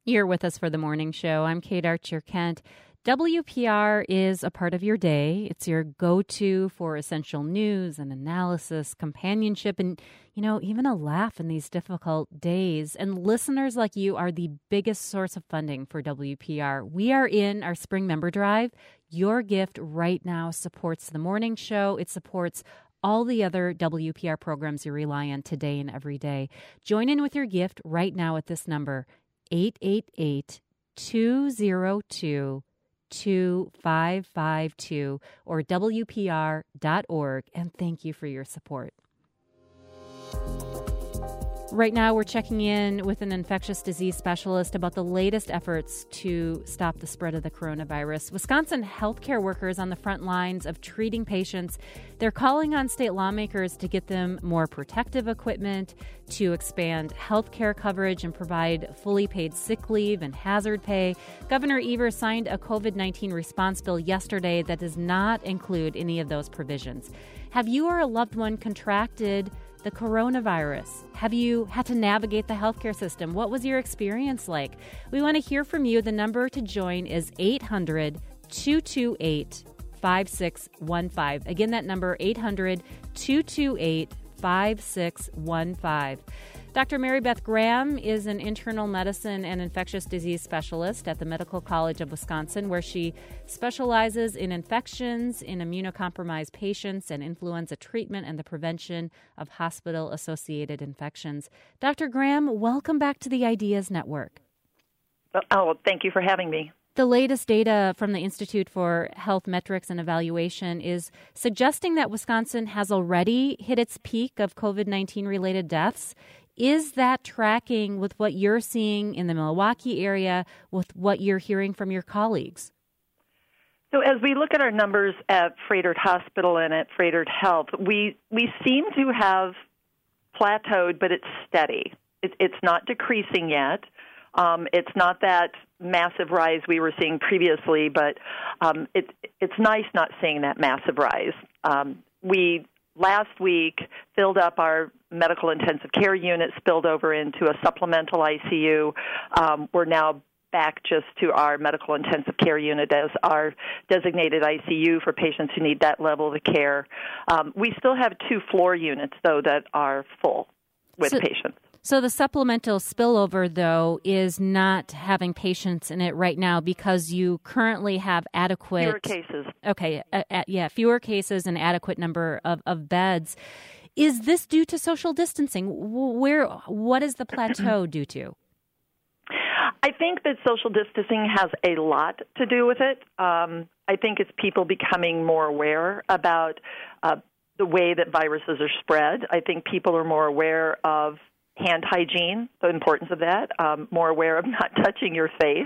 You're with us for the morning show. I'm Kate Archer-Kent. WPR is a part of your day. It's your go-to for essential news and analysis, companionship, and, even a laugh in these difficult days. And listeners like you are the biggest source of funding for WPR. We are in our spring member drive. Your gift right now supports the morning show. It supports all the other WPR programs you rely on today and every day. Join in with your gift right now at this number, 888-202-2552 or WPR.org, and thank you for your support. Right now, we're checking in with an infectious disease specialist about the latest efforts to stop the spread of the coronavirus. Wisconsin healthcare workers on the front lines of treating patients, they're calling on state lawmakers to get them more protective equipment, to expand healthcare coverage and provide fully paid sick leave and hazard pay. Governor Evers signed a COVID-19 response bill yesterday that does not include any of those provisions. Have you or a loved one contracted the coronavirus? Have you had to navigate the healthcare system? What was your experience like? We want to hear from you. The number to join is 800-228-5615. Again, that number, 800-228-5615. Dr. Mary Beth Graham is an internal medicine and infectious disease specialist at the Medical College of Wisconsin, where she specializes in infections in immunocompromised patients and influenza treatment and the prevention of hospital-associated infections. Dr. Graham, welcome back to the Ideas Network. Oh, thank you for having me. The latest data from the Institute for Health Metrics and Evaluation is suggesting that Wisconsin has already hit its peak of COVID-19 related deaths. Is that tracking with what you're seeing in the Milwaukee area, with what you're hearing from your colleagues? So as we look at our numbers at Froedtert Hospital and at Froedtert Health, we seem to have plateaued, but it's steady. It's not decreasing yet. It's not that massive rise we were seeing previously, but it's nice not seeing that massive rise. We last week filled up our medical intensive care unit, spilled over into a supplemental ICU. We're now back just to our medical intensive care unit as our designated ICU for patients who need that level of care. We still have 2 floor units, though, that are full with patients. So the supplemental spillover, though, is not having patients in it right now because you currently have adequate... Fewer cases. Okay, fewer cases and adequate number of beds. Is this due to social distancing? What is the plateau due to? I think that social distancing has a lot to do with it. I think it's people becoming more aware about the way that viruses are spread. I think people are more aware of hand hygiene, the importance of that, more aware of not touching your face,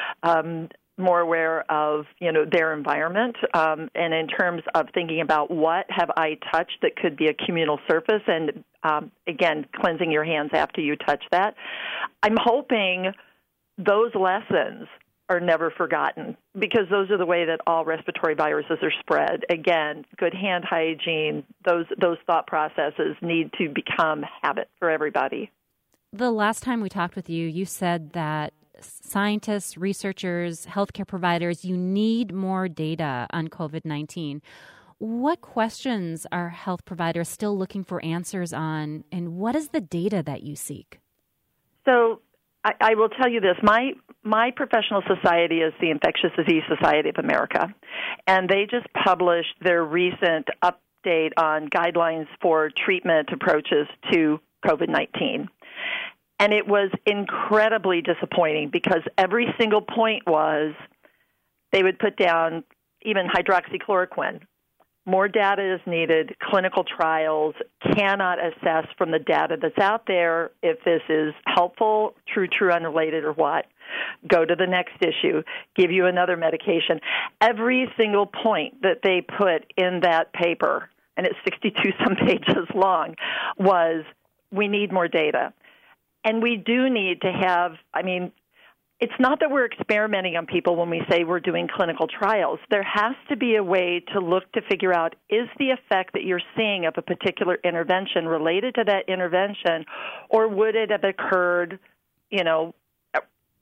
more aware of, their environment, and in terms of thinking about what have I touched that could be a communal surface, and, again, cleansing your hands after you touch that. I'm hoping those lessons are never forgotten because those are the way that all respiratory viruses are spread. Again, good hand hygiene, those thought processes need to become habit for everybody. The last time we talked with you, you said that scientists, researchers, healthcare providers, you need more data on COVID-19. What questions are health providers still looking for answers on, and what is the data that you seek? So I will tell you this. My professional society is the Infectious Disease Society of America, and they just published their recent update on guidelines for treatment approaches to COVID-19. And it was incredibly disappointing because every single point was they would put down even hydroxychloroquine. More data is needed. Clinical trials cannot assess from the data that's out there if this is helpful, true, unrelated, or what. Go to the next issue. Give you another medication. Every single point that they put in that paper, and it's 62-some pages long, was we need more data. And we do need to have, it's not that we're experimenting on people when we say we're doing clinical trials. There has to be a way to look to figure out, is the effect that you're seeing of a particular intervention related to that intervention, or would it have occurred,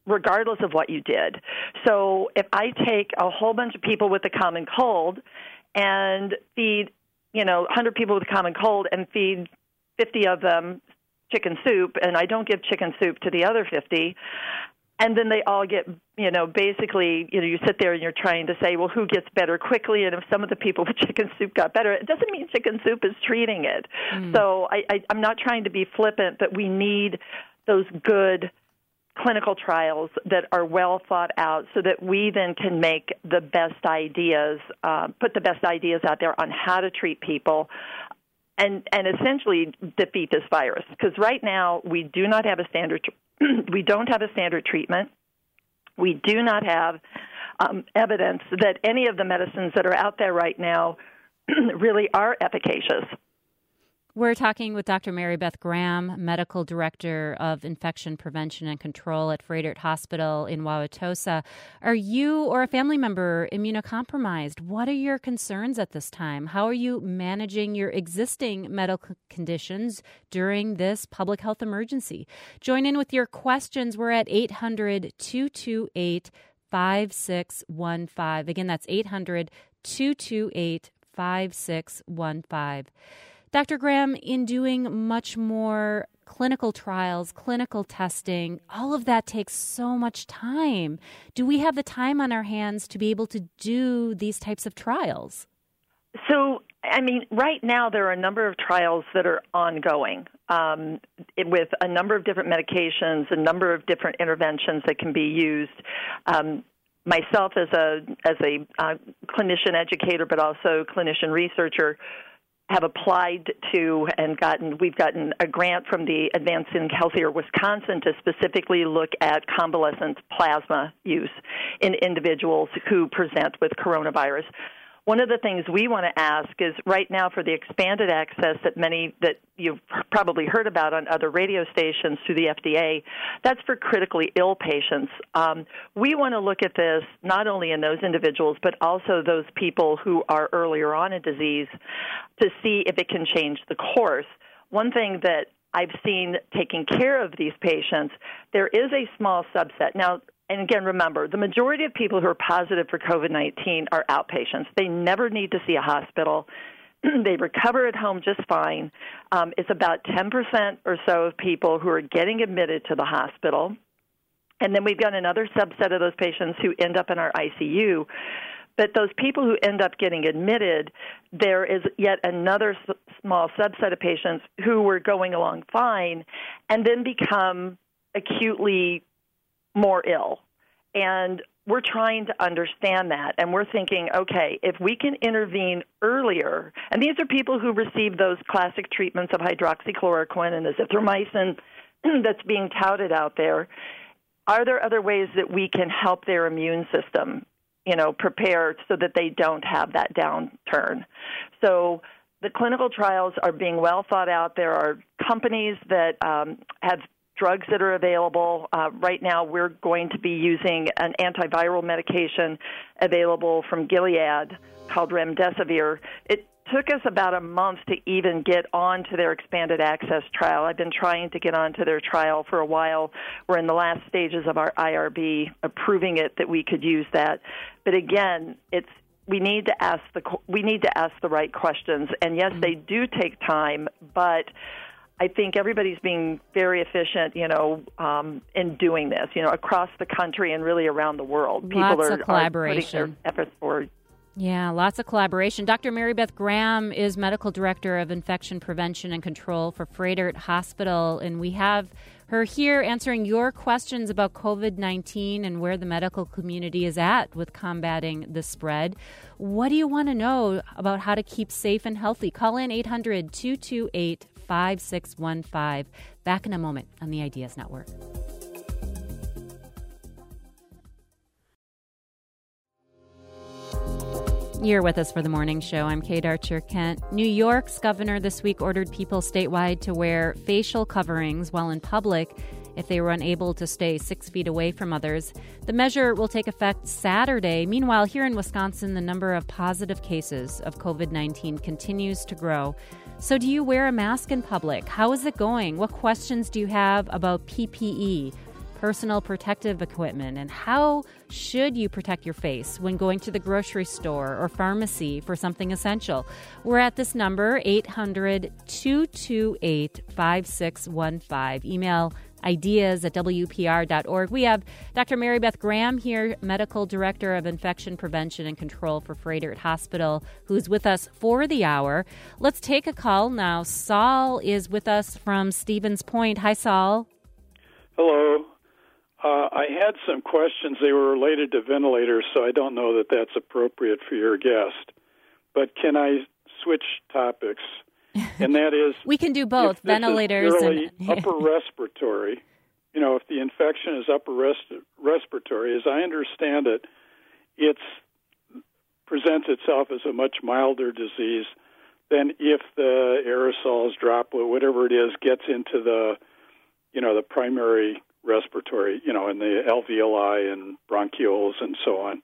regardless of what you did. So if I take a whole bunch of people with the common cold and feed, 100 people with a common cold and feed 50 of them chicken soup, and I don't give chicken soup to the other 50, and then they all get, basically, you sit there and you're trying to say, well, who gets better quickly? And if some of the people with chicken soup got better, it doesn't mean chicken soup is treating it. So I'm not trying to be flippant, but we need those good clinical trials that are well thought out so that we then can make the best ideas, put the best ideas out there on how to treat people and essentially defeat this virus. Because right now we do not have a standard we don't have a standard treatment. We do not have evidence that any of the medicines that are out there right now really are efficacious. We're talking with Dr. Mary Beth Graham, Medical Director of Infection Prevention and Control at Froedtert Hospital in Wauwatosa. Are you or a family member immunocompromised? What are your concerns at this time? How are you managing your existing medical conditions during this public health emergency? Join in with your questions. We're at 800-228-5615. Again, that's 800-228-5615. Dr. Graham, in doing much more clinical trials, clinical testing, all of that takes so much time. Do we have the time on our hands to be able to do these types of trials? So, right now there are a number of trials that are ongoing with a number of different medications, a number of different interventions that can be used. Myself as a clinician educator, but also clinician researcher, have applied to and we've gotten a grant from the Advancing Healthier Wisconsin to specifically look at convalescent plasma use in individuals who present with coronavirus. One of the things we want to ask is right now for the expanded access that you've probably heard about on other radio stations through the FDA, that's for critically ill patients. We want to look at this not only in those individuals, but also those people who are earlier on in disease to see if it can change the course. One thing that I've seen taking care of these patients, there is a small subset. Now, and again, remember, the majority of people who are positive for COVID-19 are outpatients. They never need to see a hospital. They recover at home just fine. It's about 10% or so of people who are getting admitted to the hospital. And then we've got another subset of those patients who end up in our ICU. But those people who end up getting admitted, there is yet another small subset of patients who were going along fine and then become acutely more ill. And we're trying to understand that. And we're thinking, okay, if we can intervene earlier, and these are people who receive those classic treatments of hydroxychloroquine and azithromycin that's being touted out there, are there other ways that we can help their immune system, prepare so that they don't have that downturn? So the clinical trials are being well thought out. There are companies that have drugs that are available. Right now we're going to be using an antiviral medication available from Gilead called remdesivir. It took us about a month to even get onto their expanded access trial. I've been trying to get onto their trial for a while. We're in the last stages of our IRB approving it that we could use that. But again, we need to ask the right questions. And yes, they do take time, but I think everybody's being very efficient, in doing this, across the country and really around the world. People are putting their efforts forward. Yeah, lots of collaboration. Dr. Mary Beth Graham is Medical Director of Infection Prevention and Control for Froedtert Hospital, and we have her here answering your questions about COVID-19 and where the medical community is at with combating the spread. What do you want to know about how to keep safe and healthy? Call in 800-228-5615. Back in a moment on the Ideas Network. You're with us for the morning show. I'm Kate Archer-Kent. New York's governor this week ordered people statewide to wear facial coverings while in public if they were unable to stay 6 feet away from others. The measure will take effect Saturday. Meanwhile, here in Wisconsin, the number of positive cases of COVID-19 continues to grow. So do you wear a mask in public? How is it going? What questions do you have about PPE? personal protective equipment, and how should you protect your face when going to the grocery store or pharmacy for something essential. We're at this number, 800-228-5615. Email ideas@wpr.org. We have Dr. Mary Beth Graham here, Medical Director of Infection Prevention and Control for Froedtert Hospital, who's with us for the hour. Let's take a call now. Saul is with us from Stevens Point. Hi, Saul. Hello. I had some questions. They were related to ventilators, so I don't know that that's appropriate for your guest. But can I switch topics? And that is, we can do both, ventilators and upper respiratory. You know, if the infection is upper respiratory, as I understand it, it presents itself as a much milder disease than if the aerosols, droplet, whatever it is, gets into the primary respiratory, in the alveoli and bronchioles and so on.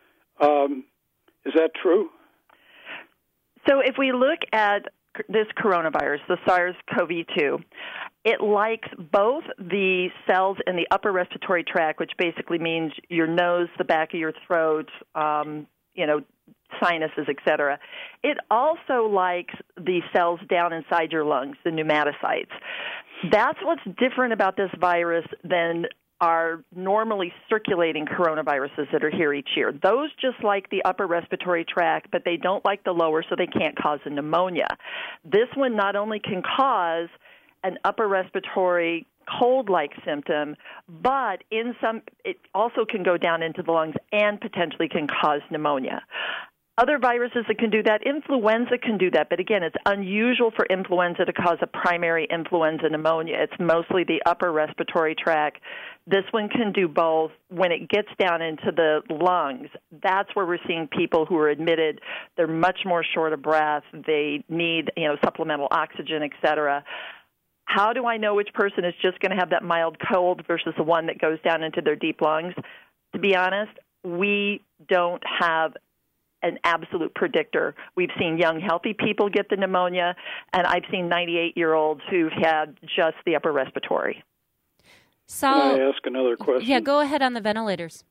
Is that true? So if we look at this coronavirus, the SARS-CoV-2, it likes both the cells in the upper respiratory tract, which basically means your nose, the back of your throat, sinuses, etc. It also likes the cells down inside your lungs, the pneumatocytes. That's what's different about this virus than are normally circulating coronaviruses that are here each year. Those just like the upper respiratory tract, but they don't like the lower, so they can't cause a pneumonia. This one not only can cause an upper respiratory cold-like symptom, but it also can go down into the lungs and potentially can cause pneumonia. Other viruses that can do that, influenza can do that, but again, it's unusual for influenza to cause a primary influenza pneumonia. It's mostly the upper respiratory tract. This one can do both. When it gets down into the lungs, that's where we're seeing people who are admitted. They're much more short of breath. They need, supplemental oxygen, et cetera. How do I know which person is just going to have that mild cold versus the one that goes down into their deep lungs? To be honest, we don't have an absolute predictor. We've seen young, healthy people get the pneumonia, and I've seen 98-year-olds who've had just the upper respiratory. So, can I ask another question? Yeah, go ahead on the ventilators.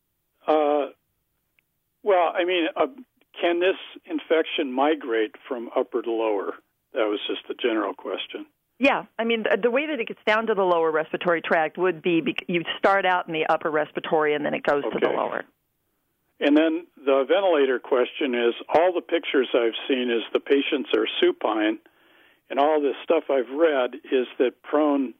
Can this infection migrate from upper to lower? That was just a general question. Yeah, the way that it gets down to the lower respiratory tract would be you start out in the upper respiratory and then it goes to the lower. And then the ventilator question is, all the pictures I've seen is the patients are supine, and all this stuff I've read is that prone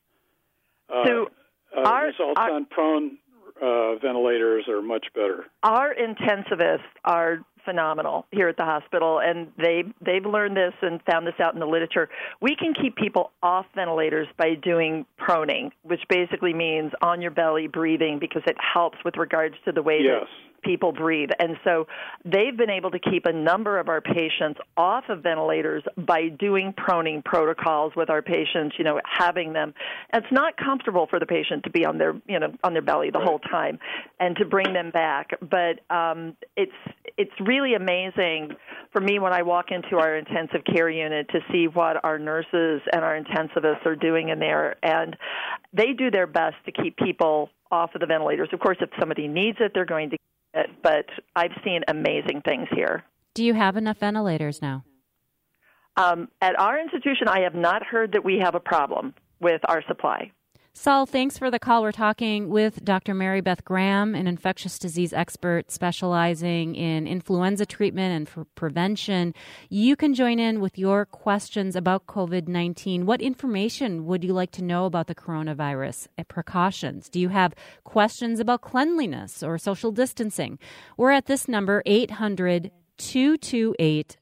results on prone ventilators are much better. Our intensivists are phenomenal here at the hospital, and they've learned this and found this out in the literature. We can keep people off ventilators by doing proning, which basically means on your belly breathing, because it helps with regards to the way that people breathe. And so they've been able to keep a number of our patients off of ventilators by doing proning protocols with our patients, having them. It's not comfortable for the patient to be on their belly the whole time and to bring them back. But it's really amazing for me when I walk into our intensive care unit to see what our nurses and our intensivists are doing in there. And they do their best to keep people off of the ventilators. Of course, if somebody needs it, they're going to get it. But I've seen amazing things here. Do you have enough ventilators now? At our institution, I have not heard that we have a problem with our supply. Saul, thanks for the call. We're talking with Dr. Mary Beth Graham, an infectious disease expert specializing in influenza treatment and for prevention. You can join in with your questions about COVID-19. What information would you like to know about the coronavirus and precautions? Do you have questions about cleanliness or social distancing? We're at this number, 800-228-5615.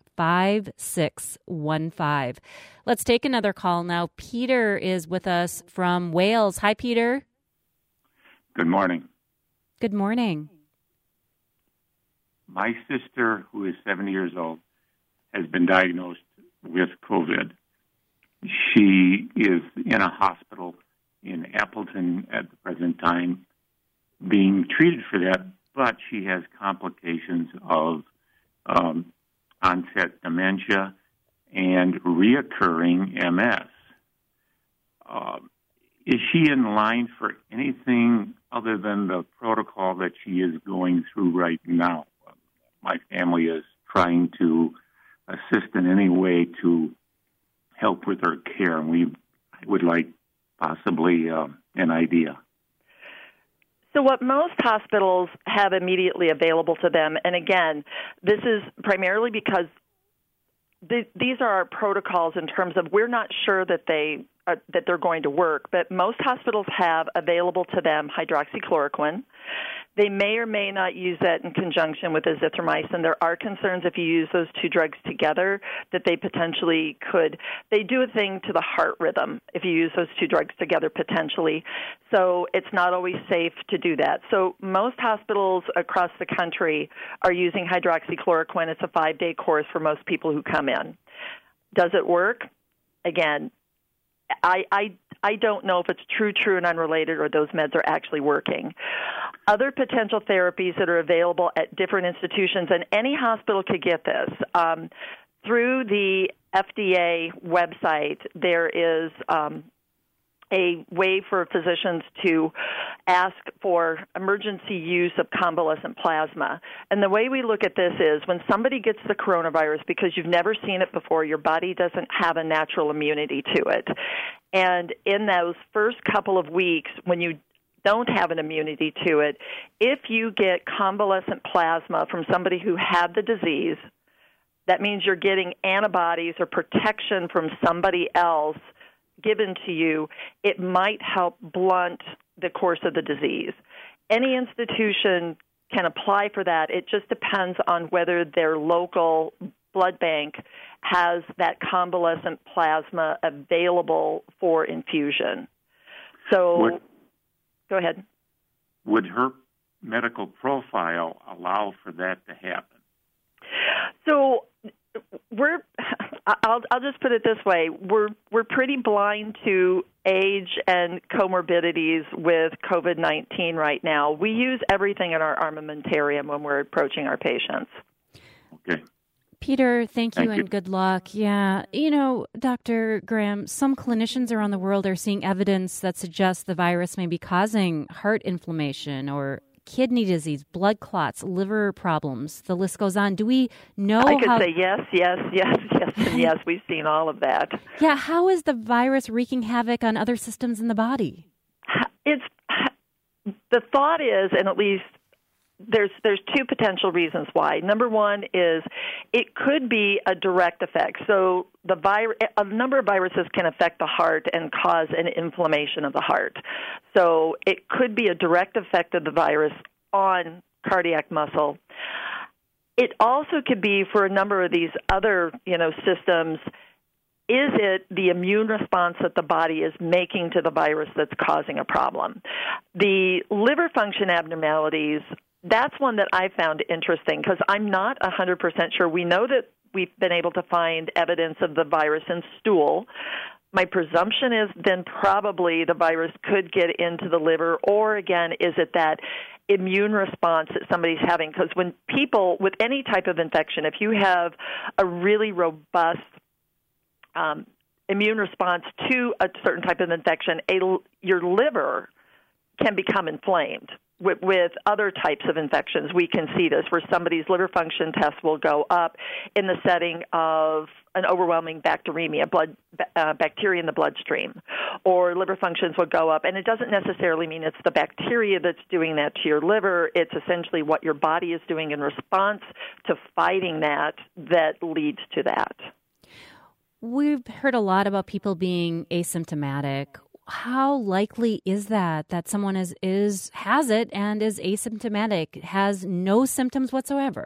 Let's take another call now. Peter is with us from Wales. Hi, Peter. Good morning. Good morning. My sister, who is 70 years old, has been diagnosed with COVID. She is in a hospital in Appleton at the present time being treated for that, but she has complications of onset dementia and reoccurring MS. Is she in line for anything other than the protocol that she is going through right now? My family is trying to assist in any way to help with her care, and I would like possibly an idea. So what most hospitals have immediately available to them, and again, this is primarily because these are our protocols in terms of we're not sure that they're going to work, but most hospitals have available to them hydroxychloroquine. They may or may not use that in conjunction with azithromycin. There are concerns if you use those two drugs together that they potentially could. They do a thing to the heart rhythm if you use those two drugs together potentially. So it's not always safe to do that. So most hospitals across the country are using hydroxychloroquine. It's a 5-day course for most people who come in. Does it work? Again, I don't know if it's true and unrelated or those meds are actually working. Other potential therapies that are available at different institutions, and any hospital could get this, through the FDA website, there is a way for physicians to ask for emergency use of convalescent plasma. And the way we look at this is when somebody gets the coronavirus, because you've never seen it before, your body doesn't have a natural immunity to it. And in those first couple of weeks, when you don't have an immunity to it, if you get convalescent plasma from somebody who had the disease, that means you're getting antibodies or protection from somebody else given to you. It might help blunt the course of the disease. Any institution can apply for that. It just depends on whether their local blood bank has that convalescent plasma available for infusion. So, go ahead. Would her medical profile allow for that to happen? So, I'll just put it this way. We're pretty blind to age and comorbidities with COVID-19 right now. We use everything in our armamentarium when we're approaching our patients. Okay. Peter, thank you and good luck. Yeah. You know, Dr. Graham, some clinicians around the world are seeing evidence that suggests the virus may be causing heart inflammation or kidney disease, blood clots, liver problems. The list goes on. Do we know I could say yes, and yes. We've seen all of that. Yeah. How is the virus wreaking havoc on other systems in the body? The thought is, and at least there's two potential reasons why. Number one is it could be a direct effect. So a number of viruses can affect the heart and cause an inflammation of the heart. So it could be a direct effect of the virus on cardiac muscle. It also could be for a number of these other, systems. Is it the immune response that the body is making to the virus that's causing a problem? The liver function abnormalities, that's one that I found interesting because I'm not 100% sure. We know that we've been able to find evidence of the virus in stool. My presumption is then probably the virus could get into the liver, or again, is it that immune response that somebody's having? Because when people, with any type of infection, if you have a really robust immune response to a certain type of infection, your liver can become inflamed. With other types of infections, we can see this, where somebody's liver function test will go up in the setting of an overwhelming bacteremia, bacteria in the bloodstream, or liver functions will go up. And it doesn't necessarily mean it's the bacteria that's doing that to your liver. It's essentially what your body is doing in response to fighting that leads to that. We've heard a lot about people being asymptomatic. How likely is that someone has it and is asymptomatic, has no symptoms whatsoever?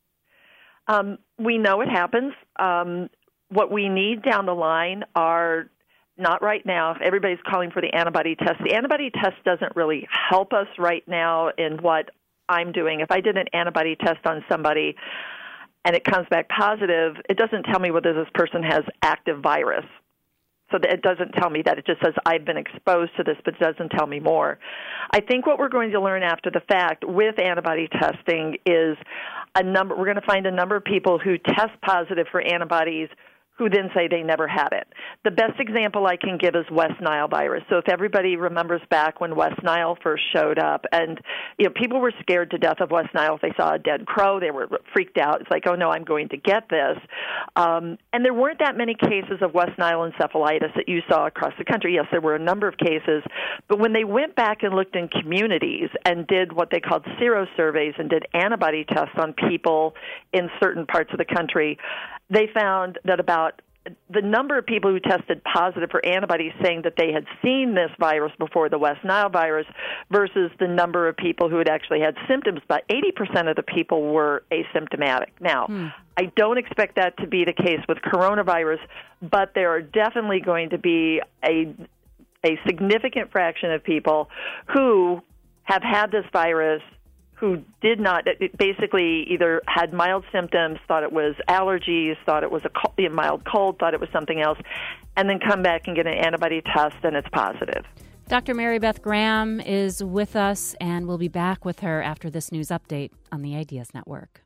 We know it happens. What we need down the line are not right now. If everybody's calling for the antibody test, the antibody test doesn't really help us right now in what I'm doing. If I did an antibody test on somebody and it comes back positive, it doesn't tell me whether this person has active virus. So it doesn't tell me that. It just says I've been exposed to this, but it doesn't tell me more. I think what we're going to learn after the fact with antibody testing is we're going to find a number of people who test positive for antibodies who then say they never had it. The best example I can give is West Nile virus. So if everybody remembers back when West Nile first showed up, and people were scared to death of West Nile. If they saw a dead crow, they were freaked out. It's like, oh no, I'm going to get this. And there weren't that many cases of West Nile encephalitis that you saw across the country. Yes, there were a number of cases, but when they went back and looked in communities and did what they called serosurveys and did antibody tests on people in certain parts of the country, they found that about the number of people who tested positive for antibodies saying that they had seen this virus before, the West Nile virus, versus the number of people who had actually had symptoms. About 80% of the people were asymptomatic. Now, I don't expect that to be the case with coronavirus, but there are definitely going to be a significant fraction of people who have had this virus who did not, basically either had mild symptoms, thought it was allergies, thought it was a mild cold, thought it was something else, and then come back and get an antibody test and it's positive. Dr. Mary Beth Graham is with us, and we'll be back with her after this news update on the Ideas Network.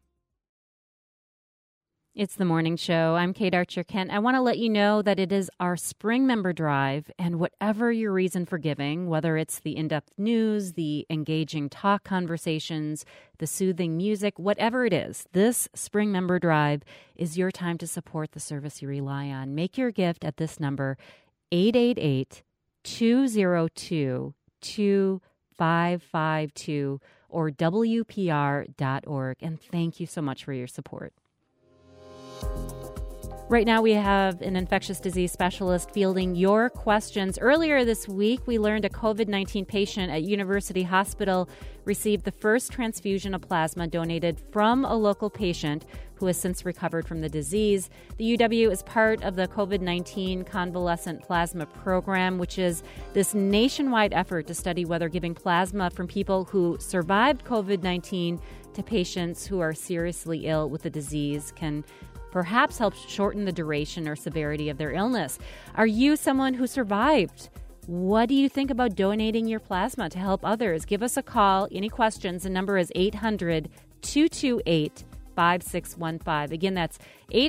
It's the morning show. I'm Kate Archer-Kent. I want to let you know that it is our spring member drive, and whatever your reason for giving, whether it's the in-depth news, the engaging talk conversations, the soothing music, whatever it is, this spring member drive is your time to support the service you rely on. Make your gift at this number, 888-202-2552 or WPR.org. And thank you so much for your support. Right now, we have an infectious disease specialist fielding your questions. Earlier this week, we learned a COVID-19 patient at University Hospital received the first transfusion of plasma donated from a local patient who has since recovered from the disease. The UW is part of the COVID-19 Convalescent Plasma Program, which is this nationwide effort to study whether giving plasma from people who survived COVID-19 to patients who are seriously ill with the disease can perhaps help shorten the duration or severity of their illness. Are you someone who survived? What do you think about donating your plasma to help others? Give us a call. Any questions? The number is 800-228-5615. Again, that's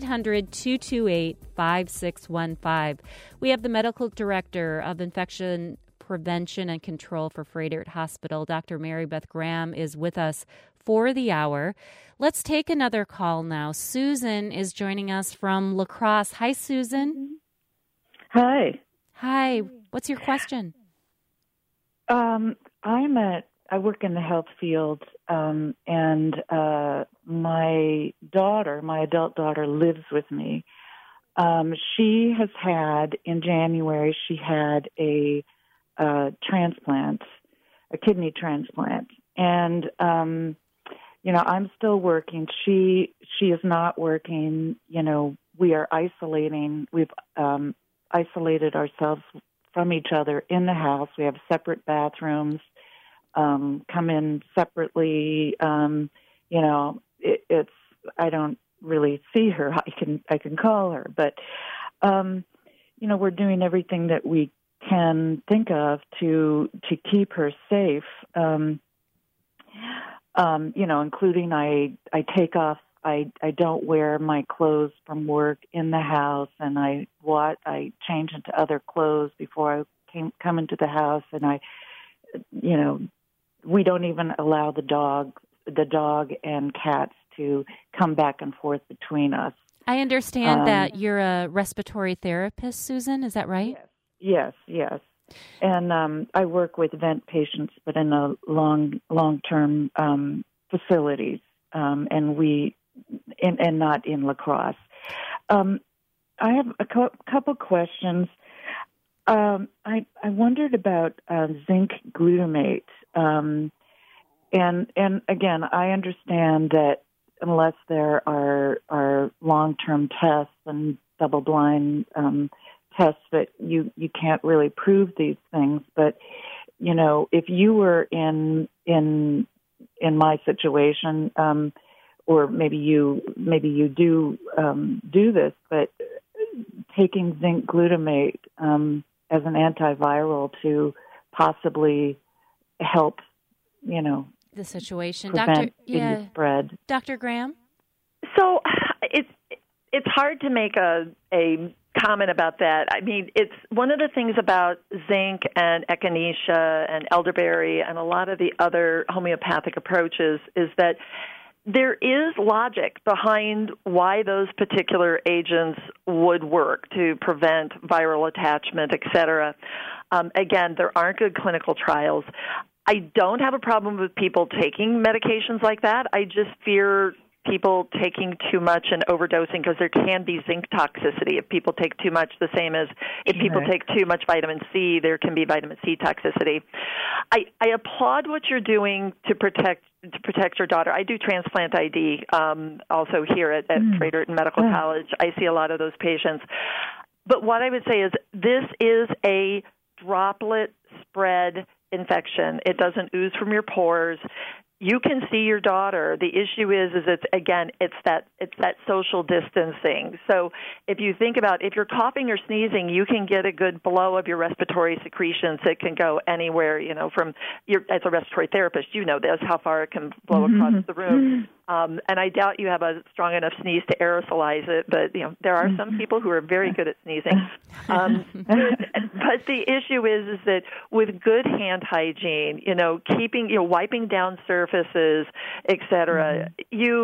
800-228-5615. We have the medical director of infection prevention and control for Froedtert Hospital. Dr. Mary Beth Graham is with us for the hour. Let's take another call now. Susan is joining us from La Crosse. Hi, Susan. Hi. Hi. What's your question? I work in the health field, and my adult daughter, lives with me. She has had, in January, she had a transplant, a kidney transplant, and I'm still working. She is not working. We are isolating. We've isolated ourselves from each other in the house. We have separate bathrooms. Come in separately. It's I don't really see her. I can call her, but we're doing everything that we can think of to keep her safe. Including I take off. I don't wear my clothes from work in the house, and I change into other clothes before I come into the house, and we don't even allow the dog and cats to come back and forth between us. I understand that you're a respiratory therapist, Susan. Is that right? Yes. And I work with vent patients, but in a long-term facilities, and not in La Crosse. I have a couple questions. I wondered about zinc glutamate, and again, I understand that unless there are long-term tests and double-blind tests, that you can't really prove these things. But if you were in my situation, or maybe you do this, but taking zinc glutamate as an antiviral to possibly help, the situation, prevent kidney spread. Dr. Graham. So it's hard to make a comment about that. I mean, it's one of the things about zinc and echinacea and elderberry and a lot of the other homeopathic approaches is that there is logic behind why those particular agents would work to prevent viral attachment, et cetera. Again, there aren't good clinical trials. I don't have a problem with people taking medications like that. I just fear people taking too much and overdosing because there can be zinc toxicity if people take too much, the same as if people take too much vitamin C, there can be vitamin C toxicity. I applaud what you're doing to protect your daughter. I do transplant ID also here at Fredericton Medical College. I see a lot of those patients. But what I would say is this is a droplet spread infection. It doesn't ooze from your pores. You can see your daughter. The issue is it's that social distancing. So if you think about if you're coughing or sneezing, you can get a good blow of your respiratory secretions. It can go anywhere, from as a respiratory therapist, you know this, how far it can blow across the room. And I doubt you have a strong enough sneeze to aerosolize it, but there are some people who are very good at sneezing. But the issue is that with good hand hygiene, keeping, wiping down surfaces, et cetera,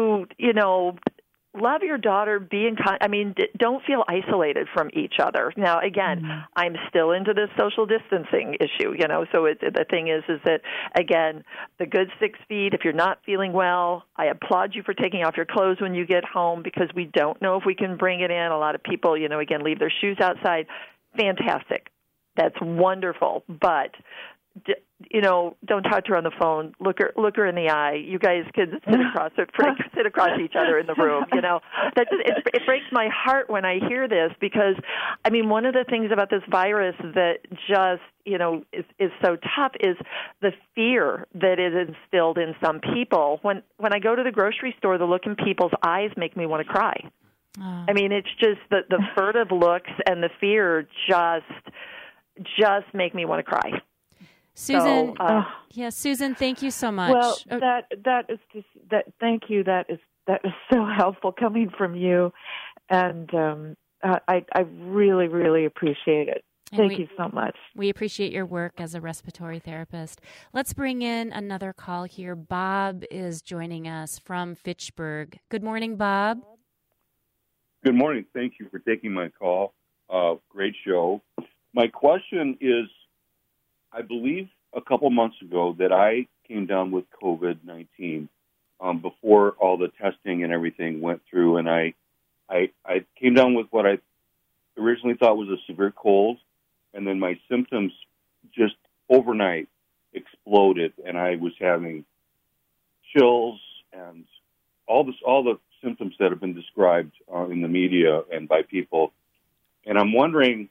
love your daughter, don't feel isolated from each other. Now, again, I'm still into this social distancing issue, so the thing is that, again, the good 6 feet, if you're not feeling well, I applaud you for taking off your clothes when you get home because we don't know if we can bring it in. A lot of people, again, leave their shoes outside. Fantastic. That's wonderful. But don't talk to her on the phone. Look her in the eye. You guys can sit across each other in the room. It breaks my heart when I hear this because, one of the things about this virus that just is so tough is the fear that is instilled in some people. When I go to the grocery store, the look in people's eyes make me want to cry. It's just the furtive looks and the fear just make me want to cry. Susan, Susan, thank you so much. Well, that is just that. Thank you. That is so helpful coming from you, and I really, really appreciate it. Thank you so much. We appreciate your work as a respiratory therapist. Let's bring in another call here. Bob is joining us from Fitchburg. Good morning, Bob. Good morning. Thank you for taking my call. Great show. My question is, I believe a couple months ago that I came down with COVID-19 before all the testing and everything went through, and I came down with what I originally thought was a severe cold, and then my symptoms just overnight exploded, and I was having chills and all the symptoms that have been described in the media and by people. And I'm wondering,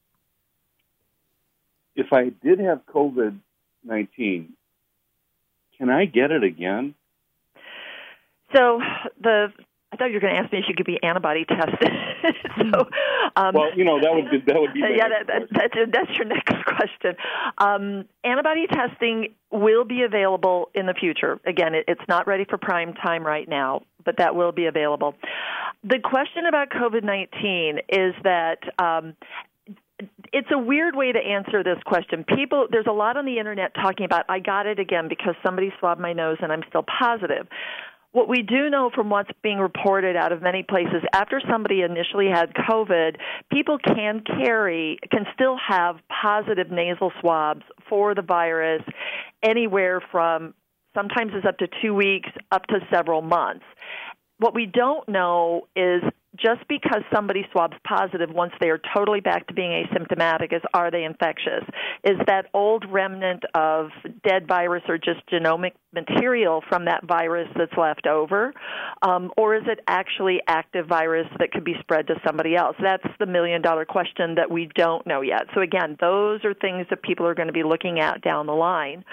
if I did have COVID-19, can I get it again? So I thought you were going to ask me if you could be antibody tested. Well, that would be. That's your next question. Antibody testing will be available in the future. Again, it's not ready for prime time right now, but that will be available. The question about COVID-19 is that. It's a weird way to answer this question. There's a lot on the internet talking about, I got it again because somebody swabbed my nose and I'm still positive. What we do know from what's being reported out of many places, after somebody initially had COVID, people can still have positive nasal swabs for the virus anywhere from sometimes it's up to 2 weeks, up to several months. What we don't know is just because somebody swabs positive once they are totally back to being asymptomatic, are they infectious? Is that old remnant of dead virus or just genomic material from that virus that's left over? Or is it actually active virus that could be spread to somebody else? That's the million-dollar question that we don't know yet. So, again, those are things that people are going to be looking at down the line.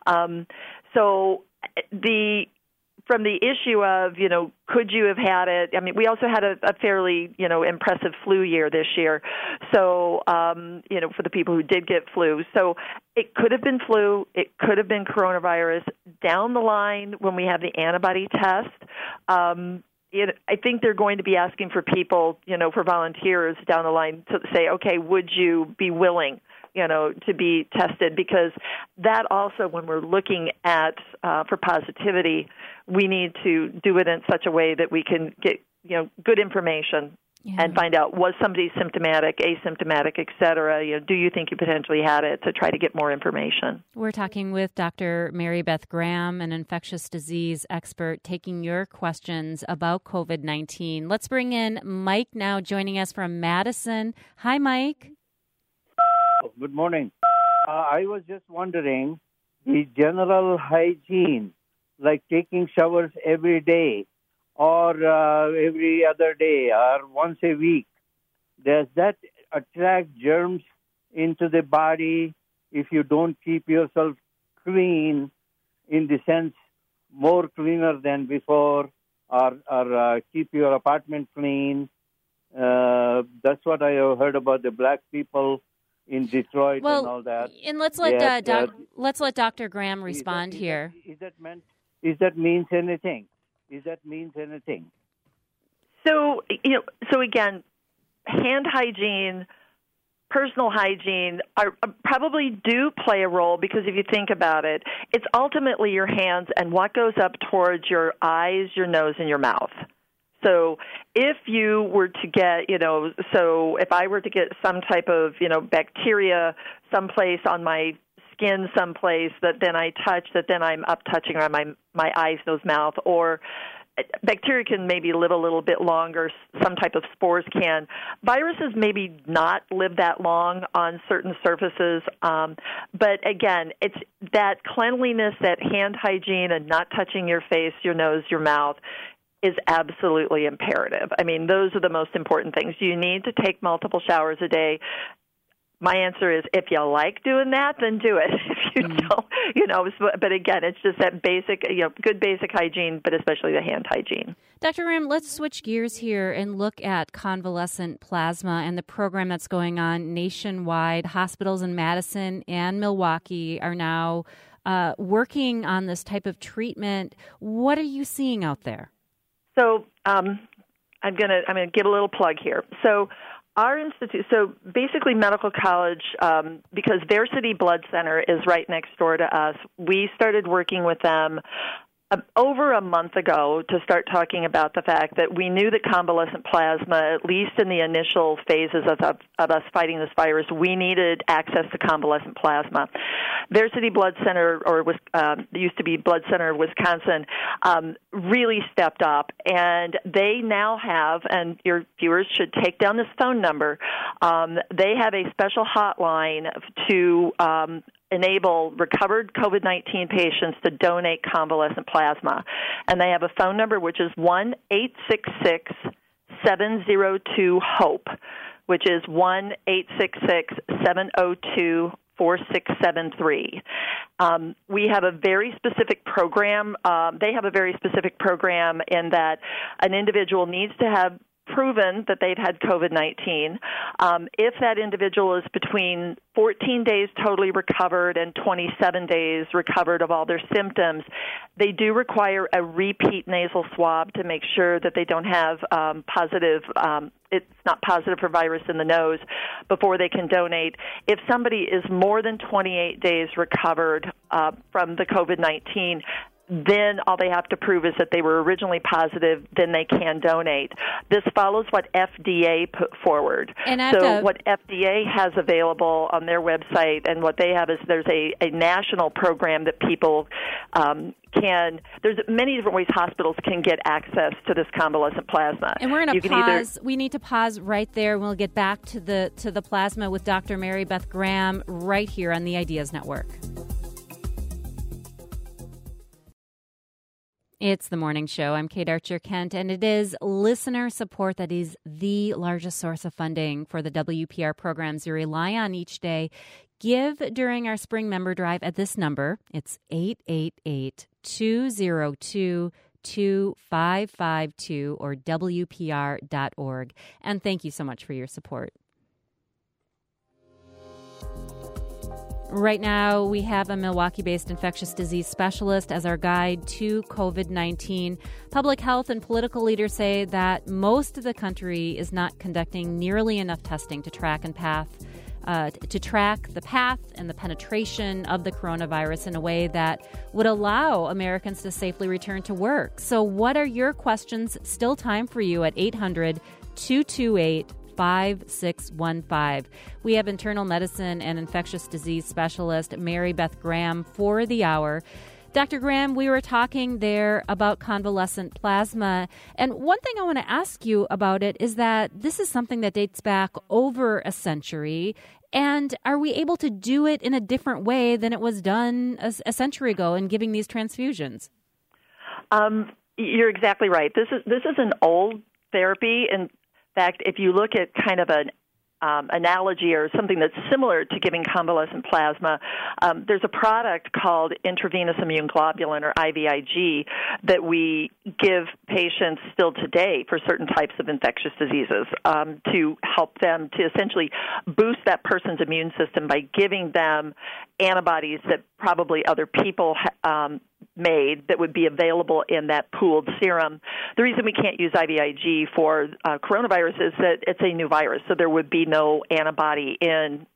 From the issue of, could you have had it? We also had a fairly, impressive flu year this year. So, for the people who did get flu. So it could have been flu. It could have been coronavirus. Down the line, when we have the antibody test, I think they're going to be asking for people, for volunteers down the line to say, okay, would you be willing, to be tested? Because that also, when we're looking at for positivity, we need to do it in such a way that we can get, good information. Yeah. And find out, was somebody symptomatic, asymptomatic, et cetera? Do you think you potentially had it, to try to get more information? We're talking with Dr. Mary Beth Graham, an infectious disease expert, taking your questions about COVID-19. Let's bring in Mike now, joining us from Madison. Hi, Mike. Good morning. I was just wondering, the general hygiene, like taking showers every day, or every other day, or once a week, does that attract germs into the body if you don't keep yourself clean, in the sense more cleaner than before, or keep your apartment clean? That's what I have heard about the black people in Detroit and all that. And let's let Dr. Graham respond here. Is that means anything? So again, hand hygiene, personal hygiene probably do play a role, because if you think about it, it's ultimately your hands and what goes up towards your eyes, your nose, and your mouth. So if you were to get, so if I were to get some type of, bacteria someplace on my skin someplace that then I touch, that then I'm up touching around my eyes, nose, mouth, or bacteria can maybe live a little bit longer, some type of spores can. Viruses maybe not live that long on certain surfaces, but again, it's that cleanliness, that hand hygiene, and not touching your face, your nose, your mouth is absolutely imperative. I mean, those are the most important things. You need to take multiple showers a day. My answer is, if you like doing that, then do it. If you don't, but again, it's just that basic, good basic hygiene, but especially the hand hygiene. Dr. Graham, let's switch gears here and look at convalescent plasma and the program that's going on nationwide. Hospitals in Madison and Milwaukee are now working on this type of treatment. What are you seeing out there? So I'm gonna give a little plug here. So our institute, so basically Medical College, because Versity Blood Center is right next door to us, we started working with them over a month ago to start talking about the fact that we knew that convalescent plasma, at least in the initial phases of us fighting this virus, we needed access to convalescent plasma. Versity Blood Center, or used to be Blood Center of Wisconsin, really stepped up, and they now have, and your viewers should take down this phone number, they have a special hotline to enable recovered COVID-19 patients to donate convalescent plasma. And they have a phone number, which is 1-866-702-HOPE, which is 1-866-702-4673. We have a very specific program. They have a very specific program in that an individual needs to have proven that they've had COVID-19. If that individual is between 14 days totally recovered and 27 days recovered of all their symptoms, they do require a repeat nasal swab to make sure that they don't have it's not positive for virus in the nose before they can donate. If somebody is more than 28 days recovered from the COVID-19, then all they have to prove is that they were originally positive, then they can donate. This follows what FDA put forward. What FDA has available on their website, and what they have is there's a national program that people there's many different ways hospitals can get access to this convalescent plasma. And we're going to pause. We need to pause right there. We'll get back to the plasma with Dr. Mary Beth Graham right here on the Ideas Network. It's the morning show. I'm Kate Archer-Kent, and it is listener support that is the largest source of funding for the WPR programs you rely on each day. Give during our spring member drive at this number. It's 888-202-2552 or WPR.org. And thank you so much for your support. Right now, we have a Milwaukee-based infectious disease specialist as our guide to COVID-19. Public health and political leaders say that most of the country is not conducting nearly enough testing to track the path and the penetration of the coronavirus in a way that would allow Americans to safely return to work. So what are your questions? Still time for you at 800-228-5615. We have internal medicine and infectious disease specialist Mary Beth Graham for the hour. Dr. Graham, we were talking there about convalescent plasma, and one thing I want to ask you about it is that this is something that dates back over a century, and are we able to do it in a different way than it was done a century ago in giving these transfusions? You're exactly right. This is an old therapy. In fact, if you look at kind of an analogy or something that's similar to giving convalescent plasma, there's a product called intravenous immune globulin, or IVIG, that we give patients still today for certain types of infectious diseases to help them to essentially boost that person's immune system by giving them antibodies that probably other people made that would be available in that pooled serum. The reason we can't use IVIG for coronavirus is that it's a new virus, so there would be no antibody in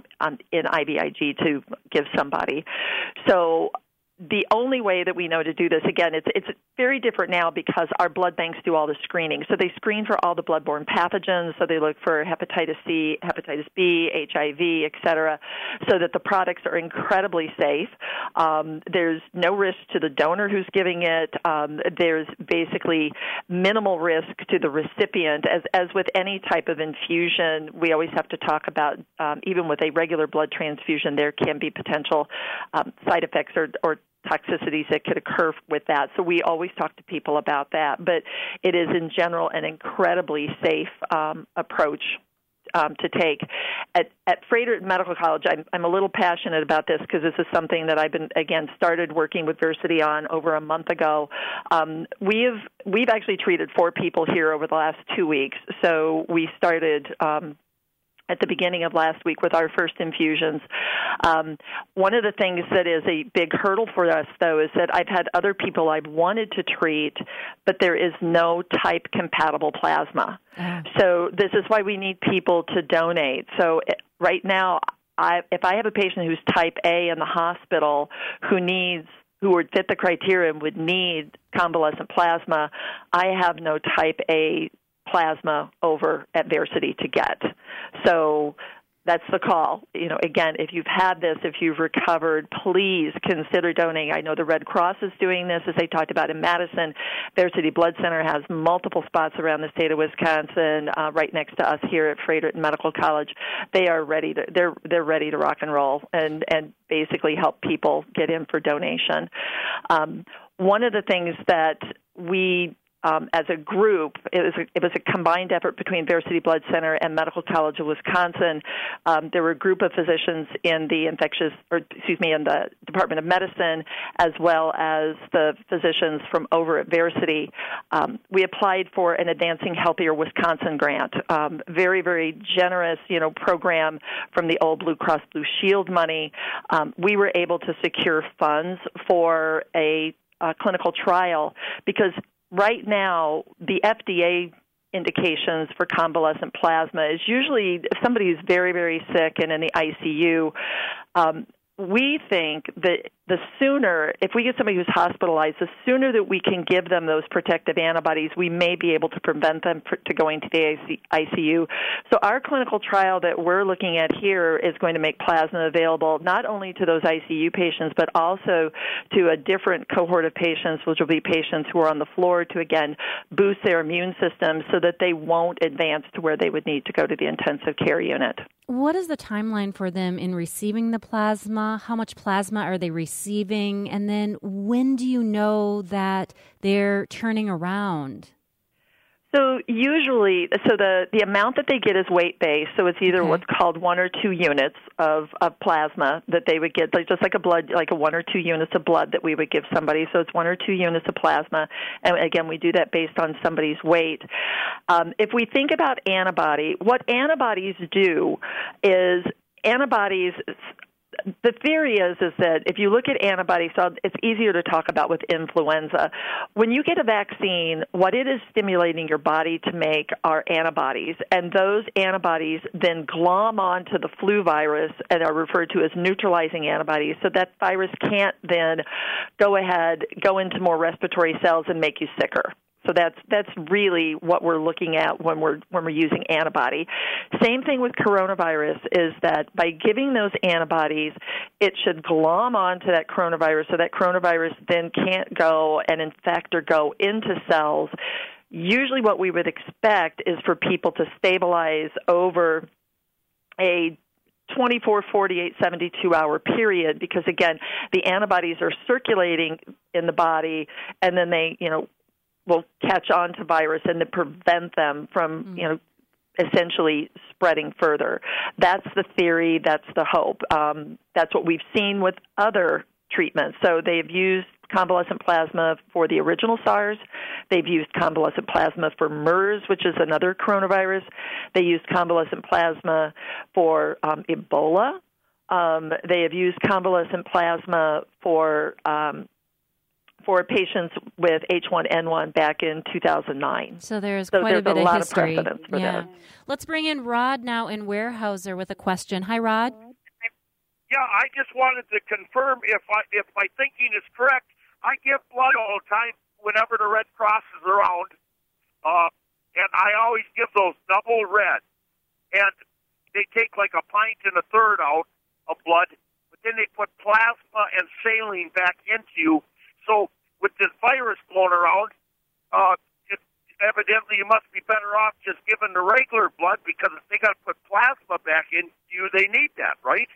IVIG to give somebody. So the only way that we know to do this, again, it's very different now because our blood banks do all the screening. So they screen for all the bloodborne pathogens, so they look for hepatitis C, hepatitis B, HIV, et cetera, so that the products are incredibly safe. There's no risk to the donor who's giving it. There's basically minimal risk to the recipient. As with any type of infusion, we always have to talk about, even with a regular blood transfusion, there can be potential side effects or toxicities that could occur with that. So we always talk to people about that. But it is, in general, an incredibly safe approach to take. At Froedtert Medical College, I'm a little passionate about this because this is something that I've started working with Versiti on over a month ago. We've actually treated 4 people here over the last 2 weeks. So we started at the beginning of last week with our first infusions. One of the things that is a big hurdle for us, though, is that I've had other people I've wanted to treat, but there is no type-compatible plasma. So this is why we need people to donate. So right now, if I have a patient who's type A in the hospital who would fit the criteria and would need convalescent plasma, I have no type A plasma over at Versiti to get. So that's the call. Again, if you've had this, if you've recovered, please consider donating. I know the Red Cross is doing this, as they talked about in Madison. Versiti Blood Center has multiple spots around the state of Wisconsin, right next to us here at Froedtert Medical College. They are ready to they're ready to rock and roll and basically help people get in for donation. One of the things that we as a group, it was a combined effort between Versiti Blood Center and Medical College of Wisconsin. There were a group of physicians in the in the Department of Medicine, as well as the physicians from over at Versiti. We applied for an Advancing Healthier Wisconsin grant. Very, very generous, program from the old Blue Cross Blue Shield money. We were able to secure funds for a clinical trial because right now, the FDA indications for convalescent plasma is usually if somebody is very, very sick and in the ICU. We think that the sooner, if we get somebody who's hospitalized, the sooner that we can give them those protective antibodies, we may be able to prevent them to going to the ICU. So our clinical trial that we're looking at here is going to make plasma available not only to those ICU patients, but also to a different cohort of patients, which will be patients who are on the floor to, again, boost their immune system so that they won't advance to where they would need to go to the intensive care unit. What is the timeline for them in receiving the plasma? How much plasma are they receiving? And then when do you know that they're turning around? So usually, the amount that they get is weight-based, so it's either what's called 1 or 2 units of plasma that they would get, just like a 1 or 2 units of blood that we would give somebody. So it's 1 or 2 units of plasma, and again, we do that based on somebody's weight. If we think about what antibodies do is antibodies the theory is that if you look at antibodies, so it's easier to talk about with influenza. When you get a vaccine, what it is stimulating your body to make are antibodies, and those antibodies then glom onto the flu virus and are referred to as neutralizing antibodies, so that virus can't then go into more respiratory cells and make you sicker. So that's really what we're looking at when we're using antibody. Same thing with coronavirus is that by giving those antibodies, it should glom onto that coronavirus so that coronavirus then can't go and infect or go into cells. Usually what we would expect is for people to stabilize over a 24, 48, 72-hour period because, again, the antibodies are circulating in the body and then they, will catch on to virus and to prevent them from, essentially spreading further. That's the theory. That's the hope. That's what we've seen with other treatments. So they've used convalescent plasma for the original SARS. They've used convalescent plasma for MERS, which is another coronavirus. They used convalescent plasma for Ebola. They have used convalescent plasma for patients with H1N1 back in 2009. So there's quite a bit of history. Of precedence for that. Let's bring in Rod now in Weyerhaeuser with a question. Hi, Rod. Yeah, I just wanted to confirm if my thinking is correct. I give blood all the time whenever the Red Cross is around, and I always give those double red. And they take like a pint and a third out of blood, but then they put plasma and saline back into you. So with this virus going around, evidently you must be better off just giving the regular blood because if they got to put plasma back into you, they need that, right?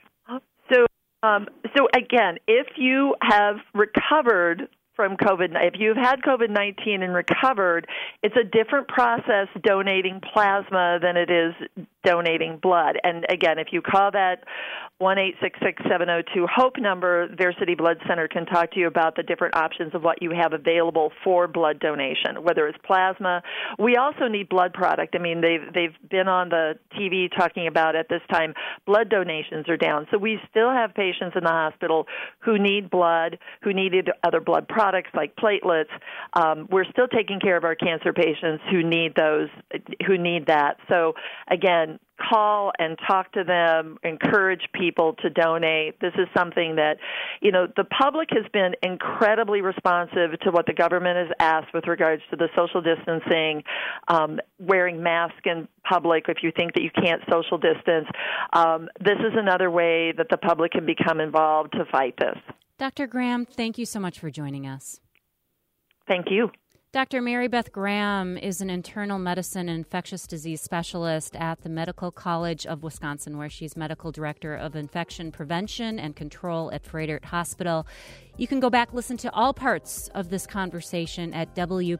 So again, if you have recovered from COVID, if you've had COVID-19 and recovered, it's a different process donating plasma than it is donating blood. And again, if you call that 1-866-702-HOPE number, Versity Blood Center can talk to you about the different options of what you have available for blood donation, whether it's plasma. We also need blood product. I mean, they've been on the TV talking about at this time blood donations are down. So we still have patients in the hospital who need blood, who need other blood products like platelets. We're still taking care of our cancer patients who need that. So again, call and talk to them, encourage people to donate. This is something that, the public has been incredibly responsive to what the government has asked with regards to the social distancing, wearing masks in public if you think that you can't social distance. This is another way that the public can become involved to fight this. Dr. Graham, thank you so much for joining us. Thank you. Dr. Mary Beth Graham is an internal medicine and infectious disease specialist at the Medical College of Wisconsin, where she's medical director of infection prevention and control at Froedtert Hospital. You can go back, listen to all parts of this conversation at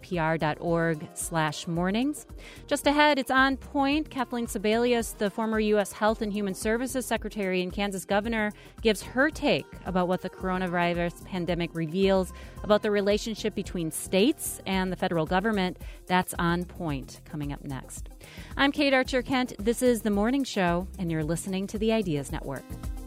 WPR.org/mornings. Just ahead, it's On Point. Kathleen Sebelius, the former U.S. Health and Human Services Secretary and Kansas governor, gives her take about what the coronavirus pandemic reveals about the relationship between states and the federal government. That's On Point, coming up next. I'm Kate Archer-Kent. This is The Morning Show, and you're listening to the Ideas Network.